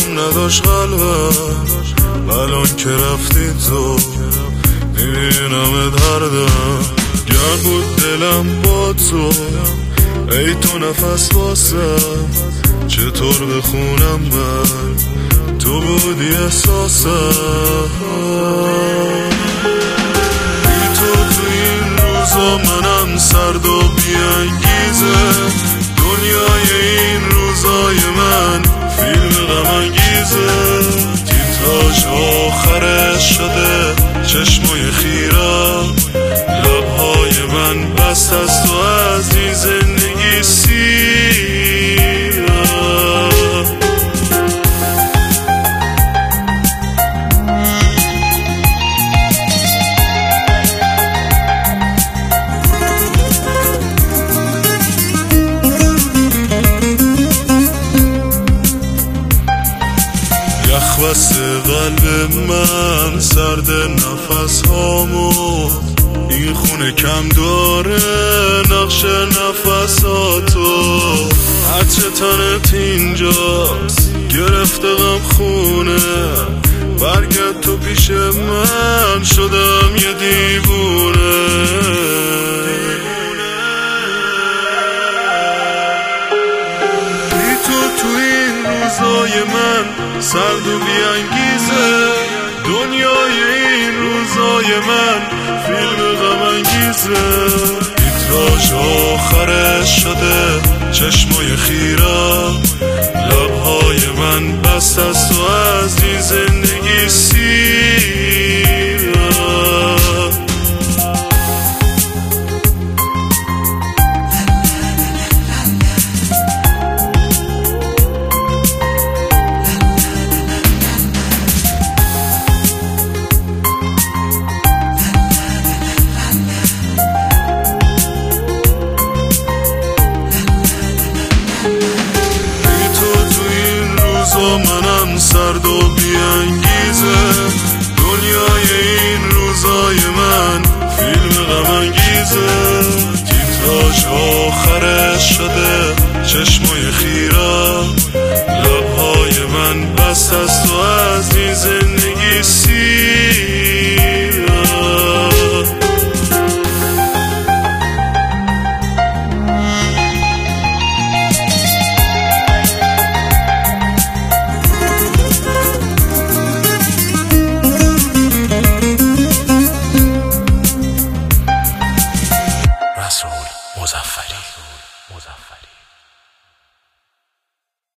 دوام نداشت قلبم، الان که رفتی تو میبینم دردم. گرم بود دلم با تو، ای تو نفس واسم، چطور بخونم من تو بودی احساسم. بی تو این روزا منم سرد و بیانگیزه، دنیای این روزای من فیلم غم انگیزه. تیتراژ آخرش شده چشمای خیرم، لبهای من بست از تو از این زندگی سیرم. یخ بسته قلب من، سرد نفس هامو، این خونه کم داره نقش نفساتو. عطر تنت اینجاست گرفته غم خونه، برگرد تو پیش من شدم یه دیوونه. بی تو این روزای من سرد و بیانگیزه، دنیای این روزای من فیلم غم انگیزه. تیتراژ آخرش شده چشمای خیرم، لبهای من بست از تو از این زندگی سیرم. منم سرد و بیانگیزه، دنیای این روزای من فیلم غم انگیزه. تیتراژ آخرش شده چشمای خیرم، لبهای من بست از تو از این زندگی سیرم. مظفری